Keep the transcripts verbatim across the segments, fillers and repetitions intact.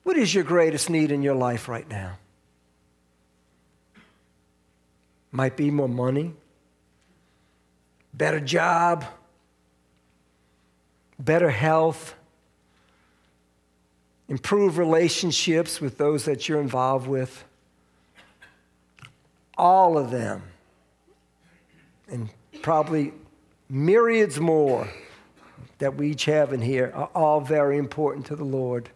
What is your greatest need in your life right now? Might be more money, better job, better health, improve relationships with those that you're involved with. All of them, and probably myriads more that we each have in here, are all very important to the Lord.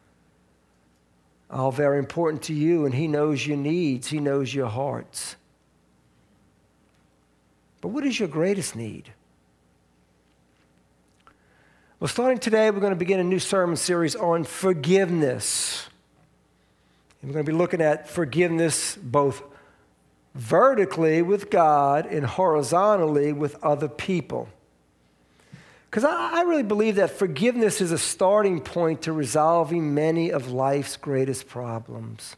All very important to you, and He knows your needs. He knows your hearts. But what is your greatest need? Well, starting today, we're going to begin a new sermon series on forgiveness. And we're going to be looking at forgiveness both vertically with God and horizontally with other people. Because I, I really believe that forgiveness is a starting point to resolving many of life's greatest problems.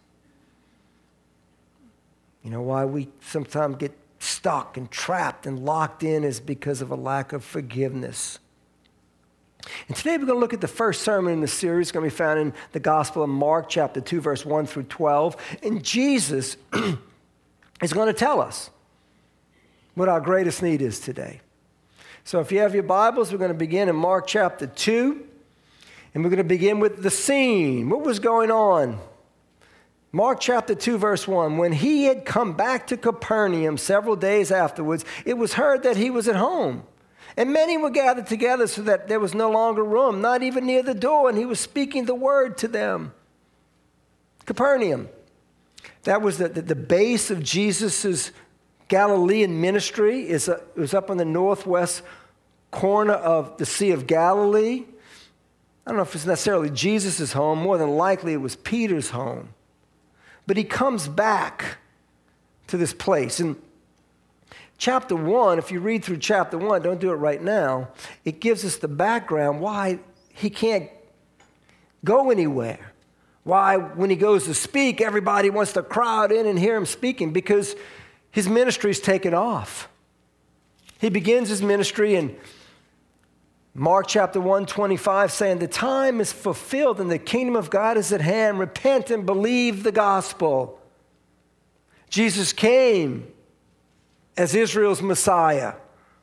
You know, why we sometimes get stuck and trapped and locked in is because of a lack of forgiveness. And today we're going to look at the first sermon in the series. It's going to be found in the Gospel of Mark, chapter two, verse one through twelve. And Jesus is going to tell us what our greatest need is today. So if you have your Bibles, we're going to begin in Mark chapter two. And we're going to begin with the scene. What was going on? Mark chapter two, verse one. When he had come back to Capernaum several days afterwards, it was heard that he was at home. And many were gathered together so that there was no longer room, not even near the door, and he was speaking the word to them. Capernaum. That was the, the, the base of Jesus' Galilean ministry. Is a, it was up on the northwest corner of the Sea of Galilee. I don't know if it's necessarily Jesus' home. More than likely it was Peter's home. But he comes back to this place. And chapter one, if you read through chapter one, don't do it right now, it gives us the background why he can't go anywhere. Why, when he goes to speak, everybody wants to crowd in and hear him speaking, because his ministry's taken off. He begins his ministry in Mark chapter one, twenty-five, saying, the time is fulfilled and the kingdom of God is at hand. Repent and believe the gospel. Jesus came as Israel's Messiah.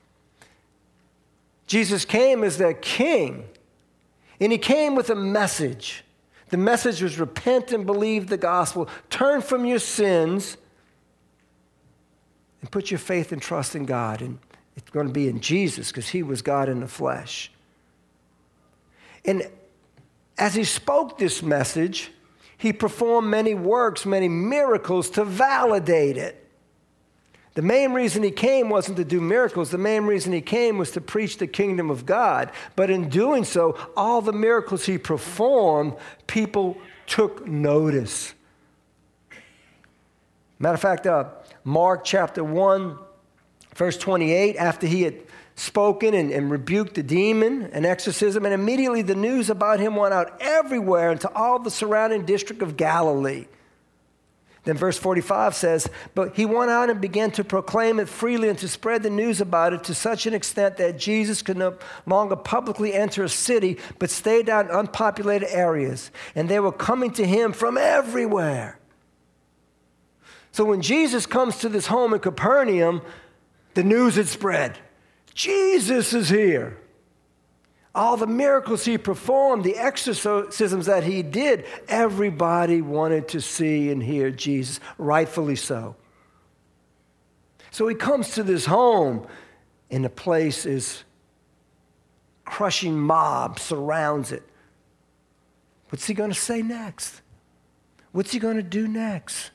Jesus came as their king. And he came with a message. The message was repent and believe the gospel. Turn from your sins and put your faith and trust in God. And it's going to be in Jesus because he was God in the flesh. And as he spoke this message, he performed many works, many miracles to validate it. The main reason he came wasn't to do miracles. The main reason he came was to preach the kingdom of God. But in doing so, all the miracles he performed, people took notice. Matter of fact, uh, Mark chapter one, verse twenty-eight, after he had spoken and, and rebuked the demon and exorcism, and immediately the news about him went out everywhere into all the surrounding district of Galilee. Then verse forty-five says, but he went out and began to proclaim it freely and to spread the news about it to such an extent that Jesus could no longer publicly enter a city, but stayed down in unpopulated areas. And they were coming to him from everywhere. So when Jesus comes to this home in Capernaum, the news had spread. Jesus is here. All the miracles he performed, the exorcisms that he did, everybody wanted to see and hear Jesus, rightfully so. So he comes to this home, and the place is crushing mob surrounds it. What's he going to say next? What's he going to do next?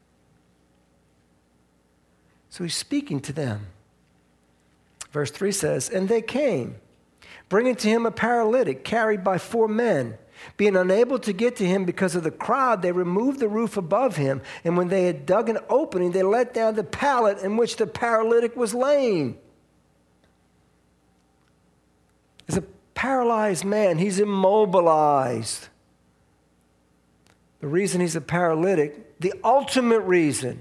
So he's speaking to them. Verse three says, and they came, bringing to him a paralytic carried by four men. Being unable to get to him because of the crowd, they removed the roof above him. And when they had dug an opening, they let down the pallet in which the paralytic was laying. As a paralyzed man, he's immobilized. The reason he's a paralytic, the ultimate reason,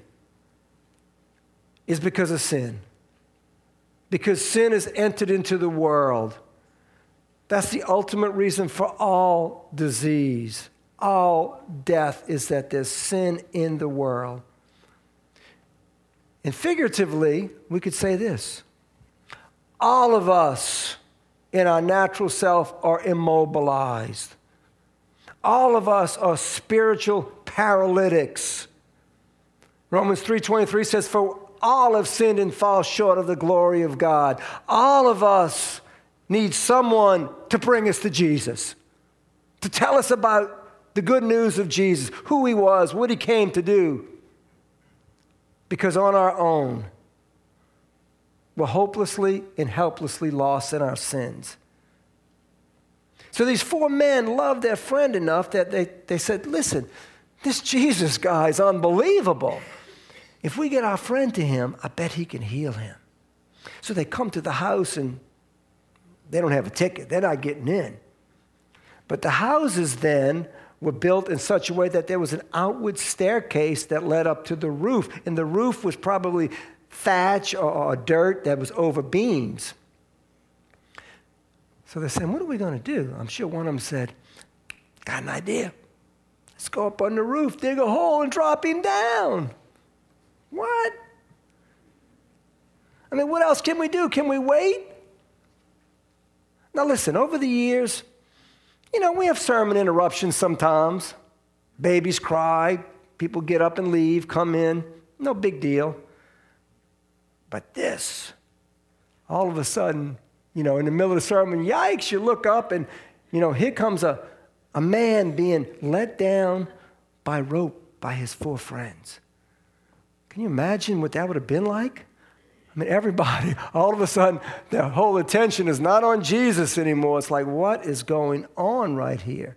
is because of sin. Because sin has entered into the world. That's the ultimate reason for all disease. all death is that there's sin in the world. And figuratively, we could say this. All of us in our natural self are immobilized. All of us are spiritual paralytics. Romans three twenty-three says, for all have sinned and fall short of the glory of God. All of us need someone to bring us to Jesus, to tell us about the good news of Jesus, who he was, what he came to do. Because on our own, we're hopelessly and helplessly lost in our sins. So these four men loved their friend enough that they, they said, listen, this Jesus guy is unbelievable. If we get our friend to him, I bet he can heal him. So they come to the house and they don't have a ticket. They're not getting in. But the houses then were built in such a way that there was an outward staircase that led up to the roof. And the roof was probably thatch or, or dirt that was over beams. So they're saying, what are we going to do? I'm sure one of them said, got an idea. Let's go up on the roof, dig a hole, and drop him down. What? I mean, what else can we do? Can we wait? Now listen, over the years, you know, we have sermon interruptions sometimes. Babies cry, people get up and leave, come in, no big deal. But this, all of a sudden, you know, in the middle of the sermon, yikes, you look up and, you know, here comes a, a man being let down by rope by his four friends. Can you imagine what that would have been like? I mean, everybody, all of a sudden, their whole attention is not on Jesus anymore. It's like, what is going on right here?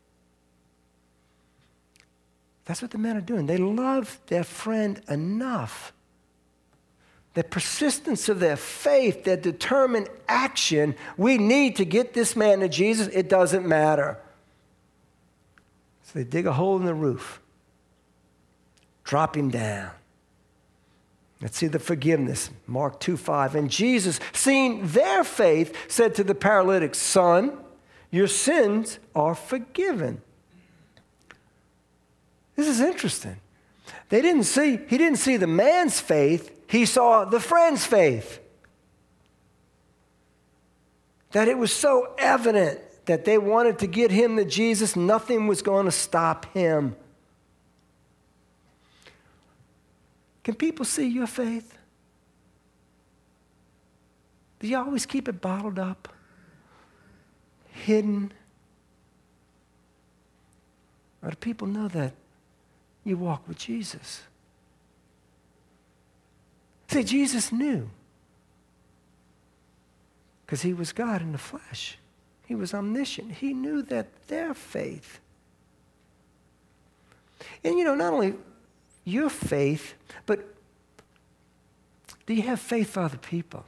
That's what the men are doing. They love their friend enough. The persistence of their faith, their determined action, we need to get this man to Jesus. It doesn't matter. So they dig a hole in the roof, drop him down. Let's see the forgiveness, Mark two five. And Jesus, seeing their faith, said to the paralytic, son, your sins are forgiven. This is interesting. They didn't see, he didn't see the man's faith. He saw the friend's faith. That it was so evident that they wanted to get him to Jesus, nothing was going to stop him. Can people see your faith? Do you always keep it bottled up, hidden? Or do people know that you walk with Jesus? See, Jesus knew, because he was God in the flesh. He was omniscient. He knew that their faith, and you know, not only your faith, but do you have faith for other people?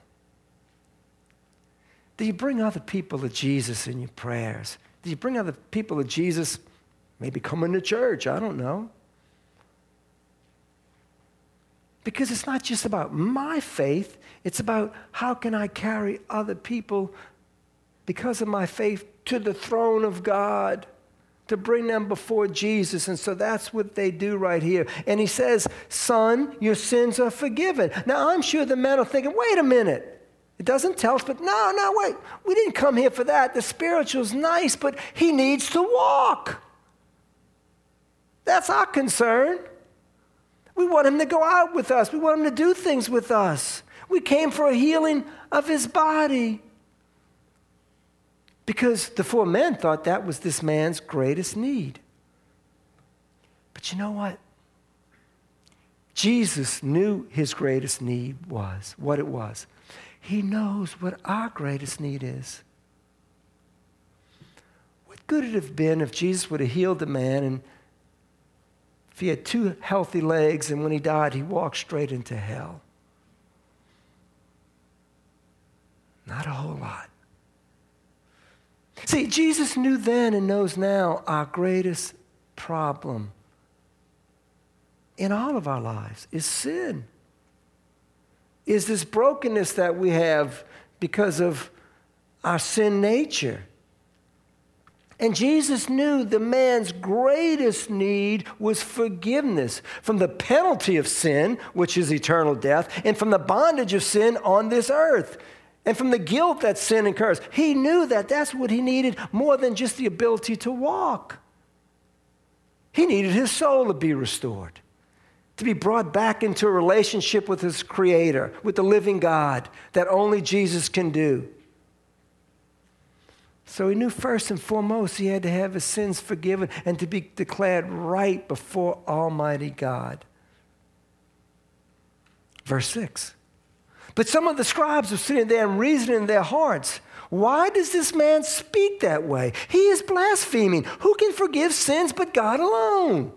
Do you bring other people to Jesus in your prayers? Do you bring other people to Jesus, maybe coming to church? I don't know. Because it's not just about my faith, it's about how can I carry other people because of my faith to the throne of God, to bring them before Jesus. And so that's what they do right here. And he says, son, your sins are forgiven. Now, I'm sure the men are thinking, wait a minute. It doesn't tell us, but no, no, wait. We didn't come here for that. The spiritual's nice, but he needs to walk. That's our concern. We want him to go out with us. We want him to do things with us. We came for a healing of his body. Because the four men thought that was this man's greatest need. But you know what? Jesus knew his greatest need was, what it was. He knows what our greatest need is. What good would it have been if Jesus would have healed the man and if he had two healthy legs and when he died, he walked straight into hell? Not a whole lot. See, Jesus knew then and knows now our greatest problem in all of our lives is sin. Is this brokenness that we have because of our sin nature. And Jesus knew the man's greatest need was forgiveness from the penalty of sin, which is eternal death, and from the bondage of sin on this earth, and from the guilt that sin incurs. He knew that that's what he needed more than just the ability to walk. He needed his soul to be restored, to be brought back into a relationship with his Creator, with the living God that only Jesus can do. So he knew first and foremost he had to have his sins forgiven and to be declared right before Almighty God. Verse six. But some of the scribes were sitting there and reasoning in their hearts, why does this man speak that way? He is blaspheming. Who can forgive sins but God alone?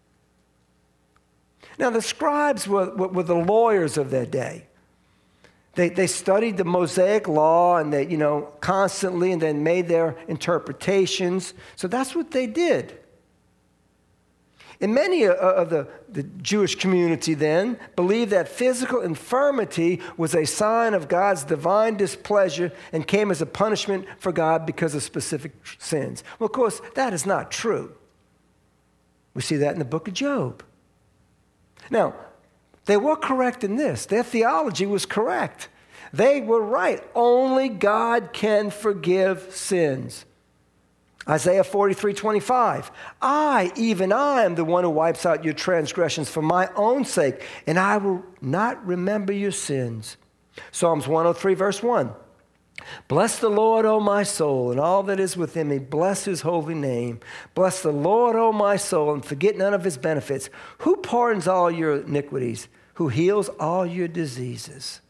Now the scribes were, were, were the lawyers of their day. They, they studied the Mosaic law and they, you know, constantly and then made their interpretations. So that's what they did. And many of the, the Jewish community then believed that physical infirmity was a sign of God's divine displeasure and came as a punishment for God because of specific sins. Well, of course, that is not true. We see that in the book of Job. Now, they were correct in this. Their theology was correct. They were right. Only God can forgive sins. Isaiah forty-three twenty-five. I, even I, am the one who wipes out your transgressions for my own sake, and I will not remember your sins. Psalms one oh three, verse one. Bless the Lord, O my soul, and all that is within me. Bless his holy name. Bless the Lord, O my soul, and forget none of his benefits. Who pardons all your iniquities? Who heals all your diseases?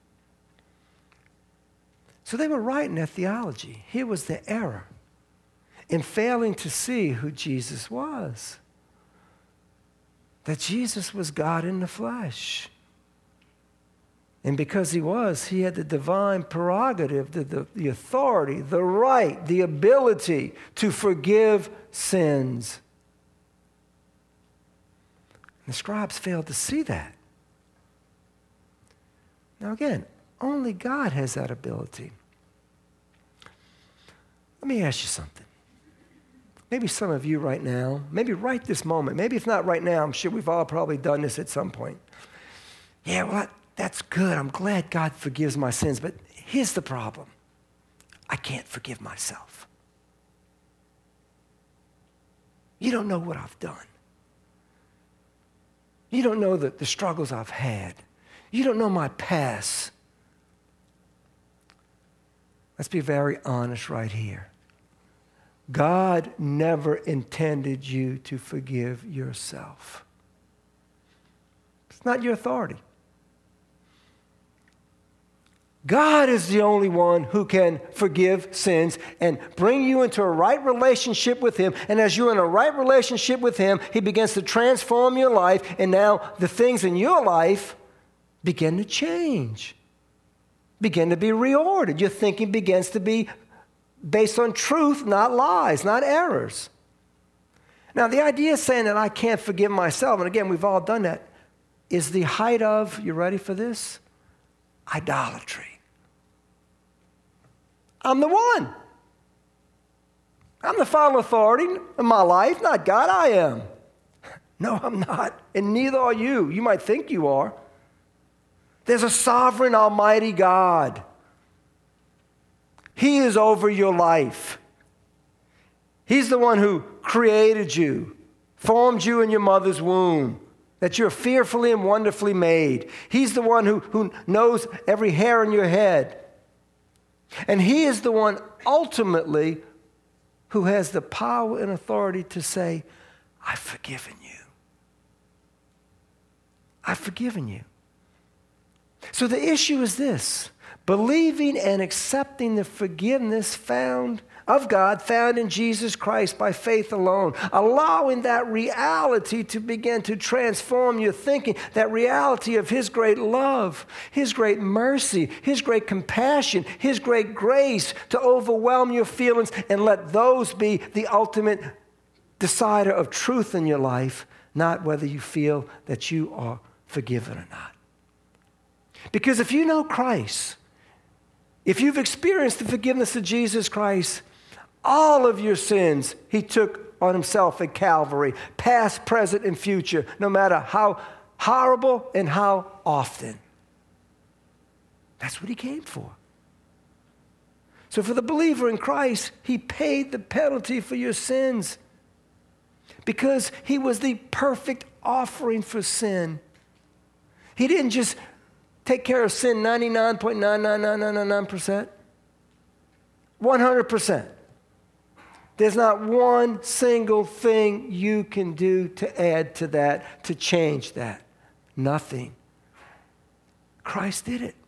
So they were right in their theology. Here was the error in failing to see who Jesus was. That Jesus was God in the flesh. And because he was, he had the divine prerogative, the, the, the authority, the right, the ability to forgive sins. The scribes failed to see that. Now again, only God has that ability. Let me ask you something. Maybe some of you right now, maybe right this moment, maybe if not right now, I'm sure we've all probably done this at some point. Yeah, well, that, that's good. I'm glad God forgives my sins, but here's the problem. I can't forgive myself. You don't know what I've done. You don't know the, the struggles I've had. You don't know my past. Let's be very honest right here. God never intended you to forgive yourself. It's not your authority. God is the only one who can forgive sins and bring you into a right relationship with him. And as you're in a right relationship with him, he begins to transform your life. And now the things in your life begin to change, begin to be reordered. Your thinking begins to be based on truth, not lies, not errors. Now, the idea of saying that I can't forgive myself, and again, we've all done that, is the height of, you ready for this? Idolatry. I'm the one. I'm the final authority in my life, not God. I am. No, I'm not, and neither are you. You might think you are. There's a sovereign, almighty God. He is over your life. He's the one who created you, formed you in your mother's womb, that you're fearfully and wonderfully made. He's the one who, who knows every hair on your head. And he is the one ultimately who has the power and authority to say, I've forgiven you. I've forgiven you. So the issue is this: believing and accepting the forgiveness found of God, found in Jesus Christ by faith alone. Allowing that reality to begin to transform your thinking, that reality of his great love, his great mercy, his great compassion, his great grace to overwhelm your feelings and let those be the ultimate decider of truth in your life, not whether you feel that you are forgiven or not. Because if you know Christ, if you've experienced the forgiveness of Jesus Christ, All of your sins he took on himself at Calvary, past, present, and future, no matter how horrible and how often. That's what he came for. So for the believer in Christ, he paid the penalty for your sins because he was the perfect offering for sin. He didn't just take care of sin ninety-nine point nine nine nine nine nine percent, one hundred percent. There's not one single thing you can do to add to that, to change that. Nothing. Christ did it.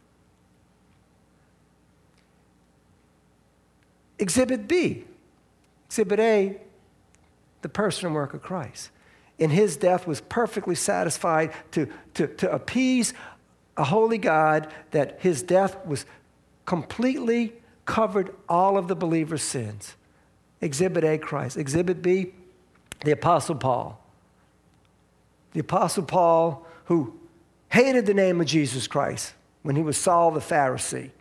Exhibit B. Exhibit A, the person and work of Christ. In his death was perfectly satisfied to, to, to appease a holy God, that his death was completely covered all of the believer's sins. Exhibit A, Christ. Exhibit B, the Apostle Paul. The Apostle Paul, who hated the name of Jesus Christ when he was Saul the Pharisee.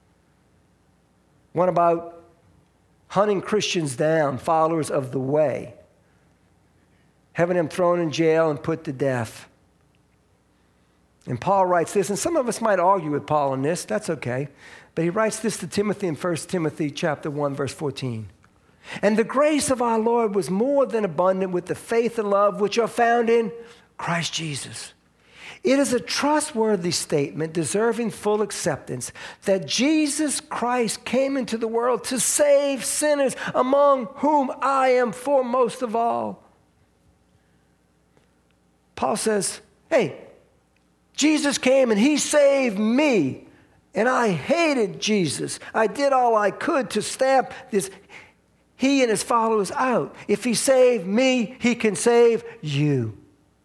Went about hunting Christians down, followers of the way, having them thrown in jail and put to death. And Paul writes this, and some of us might argue with Paul on this, that's okay, but he writes this to Timothy in First Timothy chapter one, verse fourteen. And the grace of our Lord was more than abundant with the faith and love which are found in Christ Jesus. It is a trustworthy statement deserving full acceptance that Jesus Christ came into the world to save sinners, among whom I am foremost of all. Paul says, hey, Jesus came and he saved me, and I hated Jesus. I did all I could to stamp this he and his followers out. If he saved me, he can save you.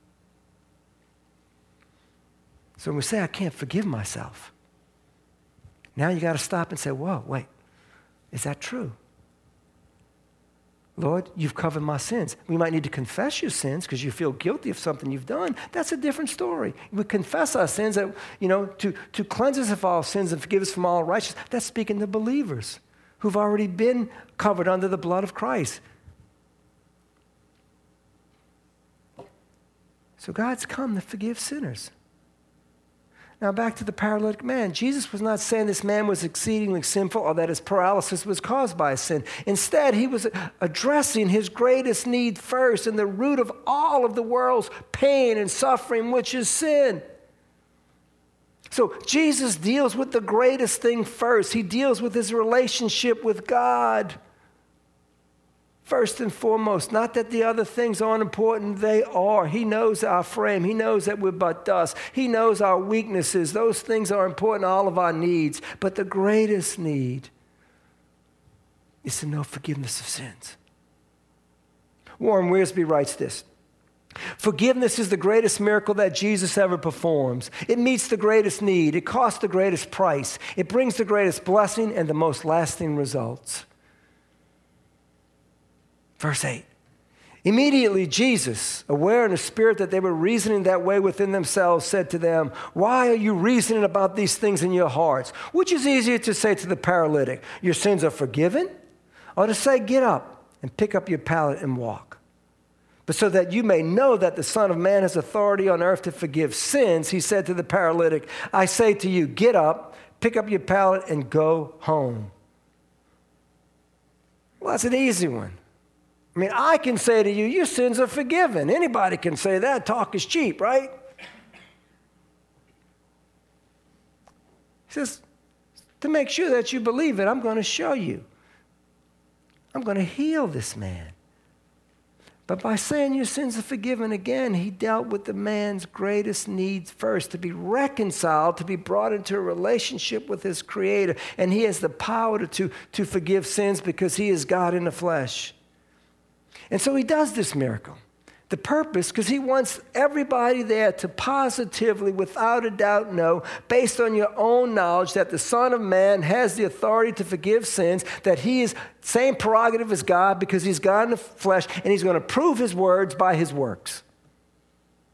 So when we say, I can't forgive myself, now you got to stop and say, whoa, wait, is that true? Lord, you've covered my sins. We might need to confess your sins because you feel guilty of something you've done. That's a different story. We confess our sins, that, you know, to, to cleanse us of all sins and forgive us from all righteousness. That's speaking to believers who've already been covered under the blood of Christ. So God's come to forgive sinners. Now back to the paralytic man. Jesus was not saying this man was exceedingly sinful or that his paralysis was caused by sin. Instead, he was addressing his greatest need first and the root of all of the world's pain and suffering, which is sin. So Jesus deals with the greatest thing first. He deals with his relationship with God first and foremost. Not that the other things aren't important. They are. He knows our frame. He knows that we're but dust. He knows our weaknesses. Those things are important, all of our needs. But the greatest need is to know forgiveness of sins. Warren Wiersbe writes this. Forgiveness is the greatest miracle that Jesus ever performs. It meets the greatest need. It costs the greatest price. It brings the greatest blessing and the most lasting results. Verse eight. Immediately Jesus, aware in the spirit that they were reasoning that way within themselves, said to them, why are you reasoning about these things in your hearts? Which is easier to say to the paralytic, your sins are forgiven? Or to say, get up and pick up your pallet and walk? But so that you may know that the Son of Man has authority on earth to forgive sins, he said to the paralytic, I say to you, get up, pick up your pallet, and go home. Well, that's an easy one. I mean, I can say to you, your sins are forgiven. Anybody can say that. Talk is cheap, right? He says, to make sure that you believe it, I'm going to show you. I'm going to heal this man. But by saying your sins are forgiven again, he dealt with the man's greatest needs first, to be reconciled, to be brought into a relationship with his Creator. And he has the power to, to, to forgive sins because he is God in the flesh. And so he does this miracle. The purpose, because he wants everybody there to positively, without a doubt, know, based on your own knowledge, that the Son of Man has the authority to forgive sins, that he is same prerogative as God because he's God in the flesh, and he's going to prove his words by his works.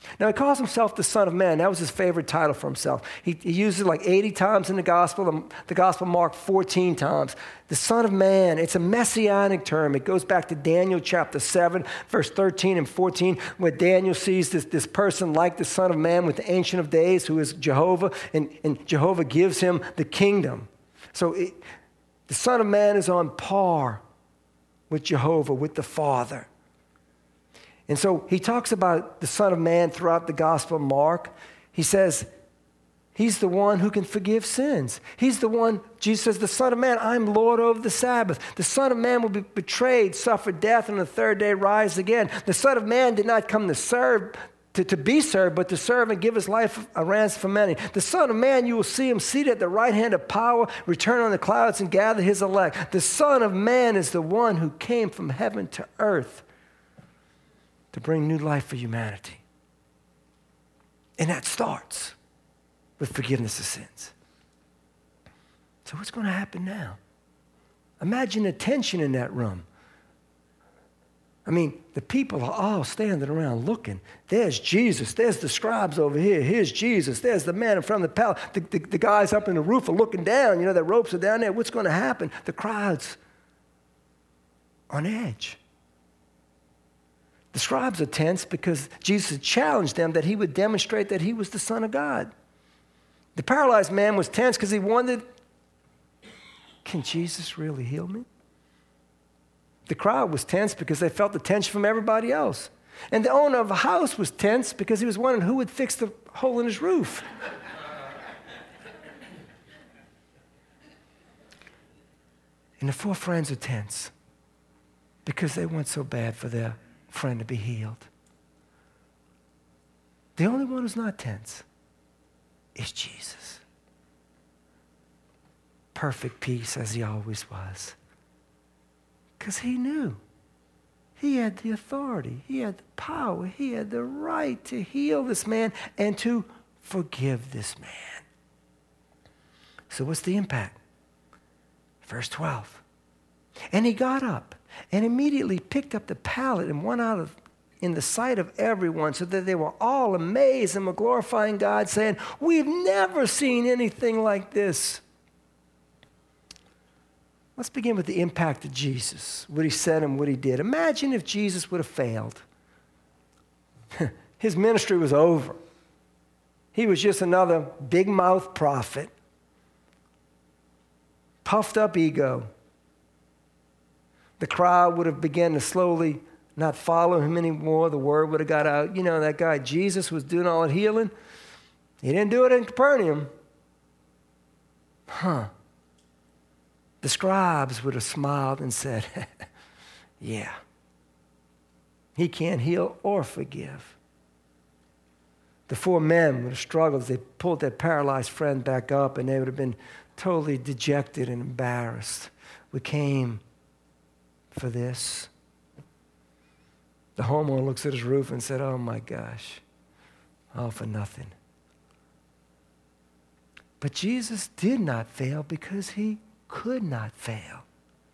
Now, he calls himself the Son of Man. That was his favorite title for himself. He, he uses it like eighty times in the gospel, the, the gospel marked fourteen times. The Son of Man, it's a messianic term. It goes back to Daniel chapter seven, verse thirteen and fourteen, where Daniel sees this, this person like the Son of Man with the Ancient of Days, who is Jehovah, and, and Jehovah gives him the kingdom. So it, the Son of Man is on par with Jehovah, with the Father. And so he talks about the Son of Man throughout the Gospel of Mark. He says, he's the one who can forgive sins. He's the one, Jesus says, the Son of Man, I'm Lord over the Sabbath. The Son of Man will be betrayed, suffer death, and on the third day rise again. The Son of Man did not come to serve, to, to be served, but to serve and give his life a ransom for many. The Son of Man, you will see him seated at the right hand of power, return on the clouds and gather his elect. The Son of Man is the one who came from heaven to earth to bring new life for humanity. And that starts with forgiveness of sins. So what's going to happen now? Imagine the tension in that room. I mean, the people are all standing around looking. There's Jesus. There's the scribes over here. Here's Jesus. There's the man in front of the palace. The, the, the guys up in the roof are looking down. You know, the ropes are down there. What's going to happen? The crowd's on edge. The scribes are tense because Jesus had challenged them that he would demonstrate that he was the Son of God. The paralyzed man was tense because he wondered, can Jesus really heal me? The crowd was tense because they felt the tension from everybody else. And the owner of the house was tense because he was wondering who would fix the hole in his roof. And the four friends are tense because they want so bad for their friend to be healed. The only one who's not tense is Jesus. Perfect peace as he always was. Because he knew. He had the authority. He had the power. He had the right to heal this man and to forgive this man. So what's the impact? Verse twelve. And he got up and immediately picked up the pallet and went out of in the sight of everyone, so that they were all amazed and were glorifying God, saying, we've never seen anything like this. Let's begin with the impact of Jesus, what he said and what he did. Imagine if Jesus would have failed. His ministry was over. He was just another big-mouth prophet, puffed up ego. The crowd would have begun to slowly not follow him anymore. The word would have got out. You know, that guy Jesus was doing all the healing. He didn't do it in Capernaum. Huh. The scribes would have smiled and said, yeah, he can't heal or forgive. The four men would have struggled as they pulled their paralyzed friend back up, and they would have been totally dejected and embarrassed. We came for this. The homeowner looks at his roof and said, oh my gosh, all for nothing. But Jesus did not fail because he could not fail.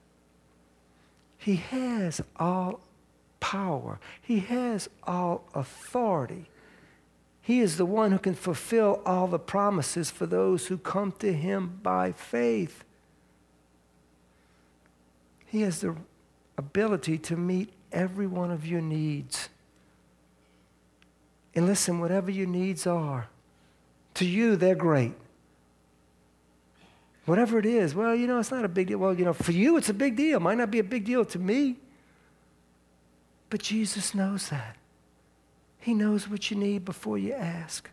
He has all power. He has all authority. He is the one who can fulfill all the promises for those who come to him by faith. He has the ability to meet every one of your needs. And listen, whatever your needs are, to you, they're great. Whatever it is, well, you know, it's not a big deal. Well, you know, for you, it's a big deal. Might not be a big deal to me. But Jesus knows that. He knows what you need before you ask.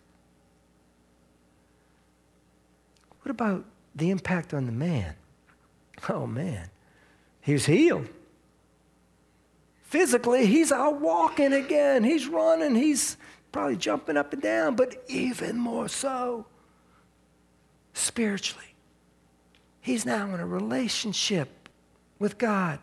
What about the impact on the man? Oh, man. He was healed. Physically, he's out walking again. He's running. He's probably jumping up and down, but even more so, spiritually. He's now in a relationship with God.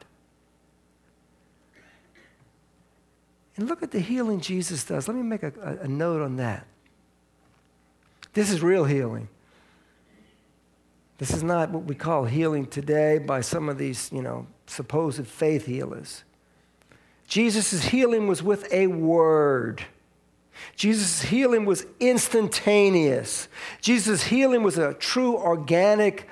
And look at the healing Jesus does. Let me make a, a, a note on that. This is real healing. This is not what we call healing today by some of these, you know, supposed faith healers. Jesus' healing was with a word. Jesus' healing was instantaneous. Jesus' healing was a true organic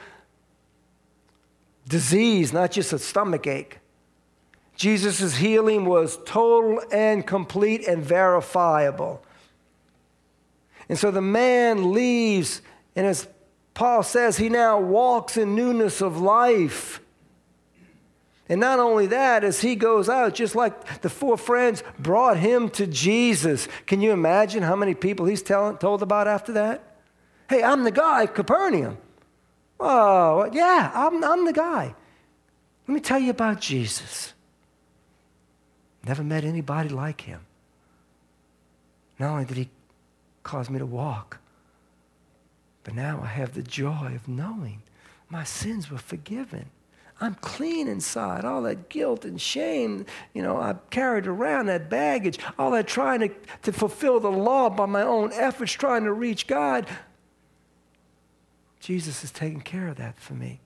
disease, not just a stomach ache. Jesus' healing was total and complete and verifiable. And so the man leaves, and as Paul says, he now walks in newness of life. And not only that, as he goes out, just like the four friends brought him to Jesus. Can you imagine how many people he's tell, told about after that? Hey, I'm the guy, Capernaum. Oh, yeah, I'm, I'm the guy. Let me tell you about Jesus. Never met anybody like him. Not only did he cause me to walk, but now I have the joy of knowing my sins were forgiven. I'm clean inside. All that guilt and shame, you know, I carried around, that baggage, all that trying to, to fulfill the law by my own efforts, trying to reach God. Jesus is taking care of that for me.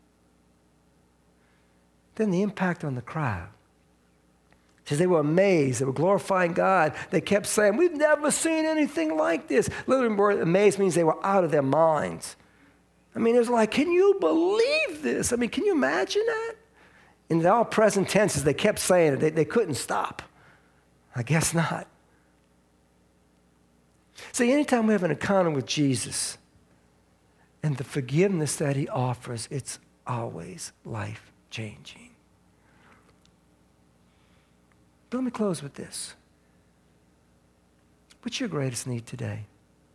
Then the impact on the crowd. Because they were amazed. They were glorifying God. They kept saying, we've never seen anything like this. Literally, amazed means they were out of their minds. I mean, it was like, can you believe this? I mean, can you imagine that? In all present tenses, they kept saying it. They, they couldn't stop. I guess not. See, anytime we have an encounter with Jesus and the forgiveness that he offers, it's always life-changing. But let me close with this. What's your greatest need today?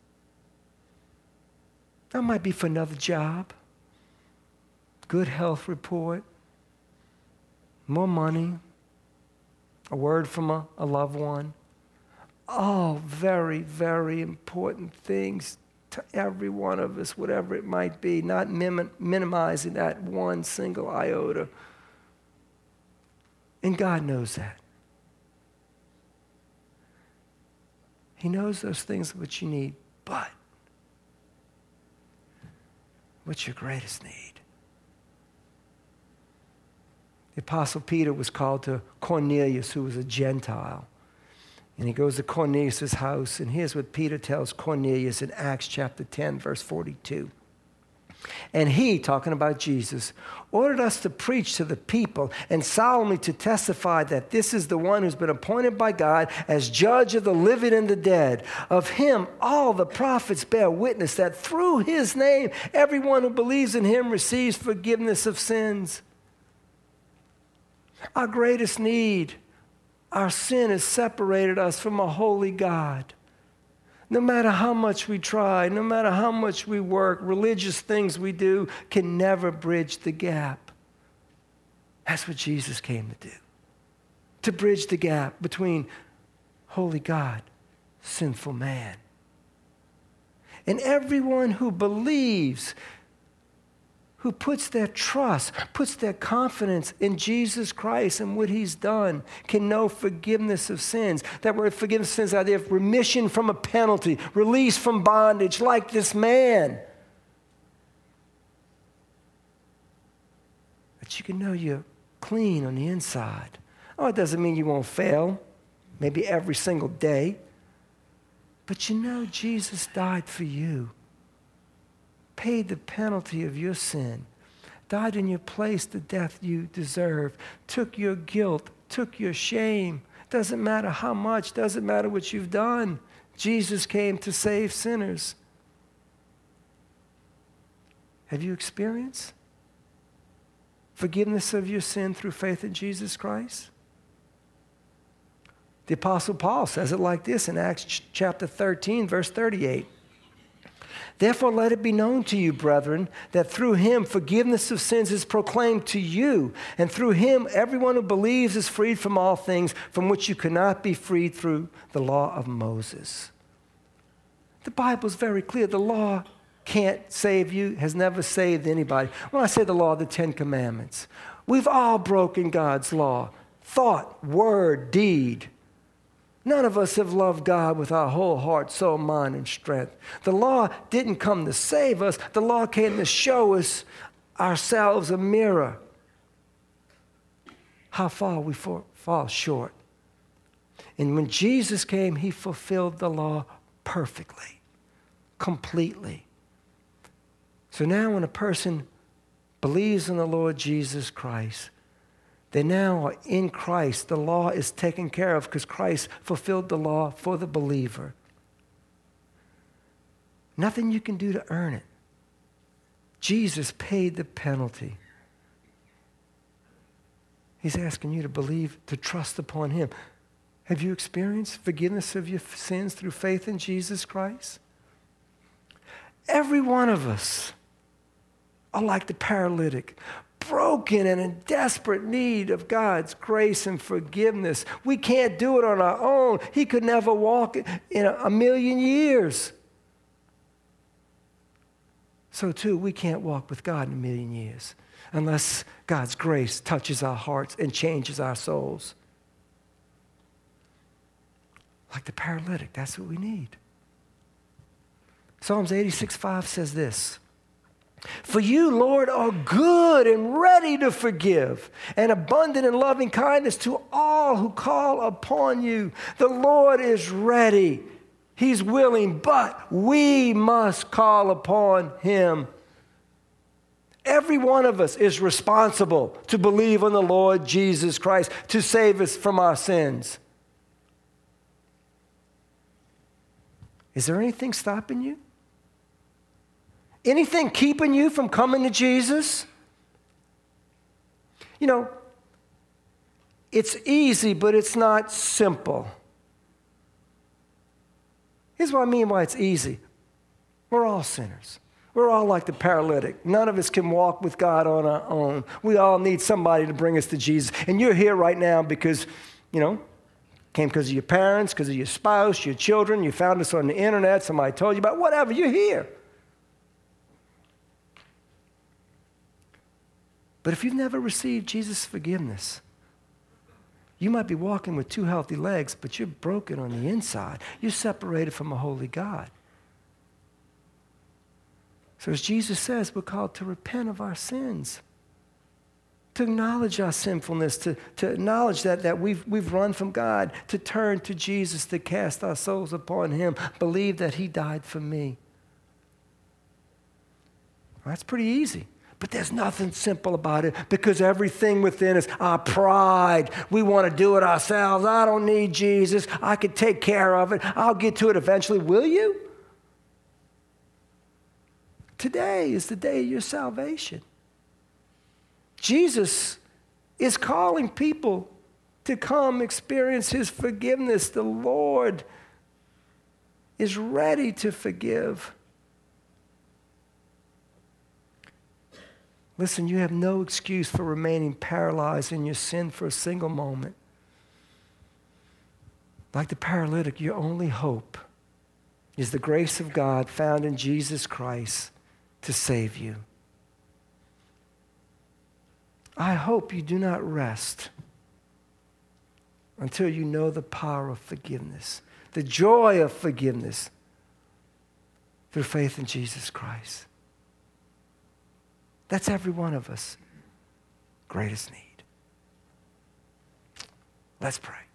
That might be for another job, good health report, more money, a word from a, a loved one. All very, very important things to every one of us, whatever it might be, not mim- minimizing that one single iota. And God knows that. He knows those things which you need, but what's your greatest need? The Apostle Peter was called to Cornelius, who was a Gentile. And he goes to Cornelius' house, and here's what Peter tells Cornelius in Acts chapter ten, verse forty-two. And he, talking about Jesus, ordered us to preach to the people and solemnly to testify that this is the one who's been appointed by God as judge of the living and the dead. Of him, all the prophets bear witness that through his name, everyone who believes in him receives forgiveness of sins. Our greatest need, our sin has separated us from a holy God. No matter how much we try, no matter how much we work, religious things we do can never bridge the gap. That's what Jesus came to do. To bridge the gap between holy God, sinful man. And everyone who believes, who puts their trust, puts their confidence in Jesus Christ and what he's done, can know forgiveness of sins. That word forgiveness of sins, the idea of remission from a penalty, release from bondage, like this man. That you can know you're clean on the inside. Oh, it doesn't mean you won't fail, maybe every single day. But you know Jesus died for you. Paid the penalty of your sin, died in your place the death you deserve, took your guilt, took your shame. Doesn't matter how much, doesn't matter what you've done. Jesus came to save sinners. Have you experienced forgiveness of your sin through faith in Jesus Christ? The Apostle Paul says it like this in Acts ch- chapter thirteen, verse thirty-eight. Therefore, let it be known to you, brethren, that through him forgiveness of sins is proclaimed to you, and through him everyone who believes is freed from all things from which you could not be freed through the law of Moses. The Bible is very clear. The law can't save you, has never saved anybody. When I say the law, the Ten Commandments, we've all broken God's law, thought, word, deed. None of us have loved God with our whole heart, soul, mind, and strength. The law didn't come to save us. The law came to show us ourselves a mirror. How far we fall short. And when Jesus came, he fulfilled the law perfectly, completely. So now when a person believes in the Lord Jesus Christ, they now are in Christ. The law is taken care of because Christ fulfilled the law for the believer. Nothing you can do to earn it. Jesus paid the penalty. He's asking you to believe, to trust upon him. Have you experienced forgiveness of your sins through faith in Jesus Christ? Every one of us are like the paralytic, broken and in desperate need of God's grace and forgiveness. We can't do it on our own. He could never walk in a million years. So too, we can't walk with God in a million years unless God's grace touches our hearts and changes our souls. Like the paralytic, that's what we need. Psalms eighty-six five says this, "For you, Lord, are good and ready to forgive, and abundant in loving kindness to all who call upon you." The Lord is ready. He's willing, but we must call upon him. Every one of us is responsible to believe in the Lord Jesus Christ to save us from our sins. Is there anything stopping you? Anything keeping you from coming to Jesus? You know, it's easy, but it's not simple. Here's what I mean by it's easy. We're all sinners. We're all like the paralytic. None of us can walk with God on our own. We all need somebody to bring us to Jesus. And you're here right now because, you know, came because of your parents, because of your spouse, your children. You found us on the internet. Somebody told you about whatever. You're here. But if you've never received Jesus' forgiveness, you might be walking with two healthy legs, but you're broken on the inside. You're separated from a holy God. So as Jesus says, we're called to repent of our sins, to acknowledge our sinfulness, to, to acknowledge that, that we've, we've run from God, to turn to Jesus, to cast our souls upon him, believe that he died for me. Well, that's pretty easy. But there's nothing simple about it because everything within us, our pride, we want to do it ourselves. I don't need Jesus. I can take care of it. I'll get to it eventually. Will you? Today is the day of your salvation. Jesus is calling people to come experience his forgiveness. The Lord is ready to forgive. Listen, you have no excuse for remaining paralyzed in your sin for a single moment. Like the paralytic, your only hope is the grace of God found in Jesus Christ to save you. I hope you do not rest until you know the power of forgiveness, the joy of forgiveness through faith in Jesus Christ. That's every one of us' greatest need. Let's pray.